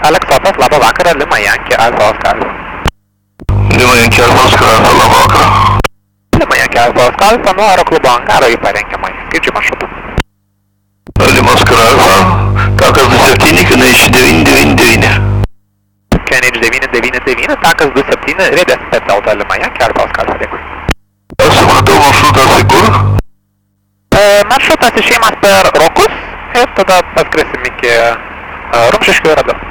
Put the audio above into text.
Aleksotas, labą vakarą, Lima Yankee Alfa Oscar. Lima Yankee Alfa Oscar, labą vakarą. Lima Yankee Alfa Oscar, nuo aeroklubo angaro į parengiamą skrydžių maršrutą. Lima Oscar Alfa, takas 27, Kenage 999. Kenage 999, takas 27, rėdės specialta Lima Yankee Alfa Oscar, dėkui. Supratau, maršrutas į kur? Maršrutas išėjimas per Rokus ir tada paskrisim iki Rumšiškių ir atgal.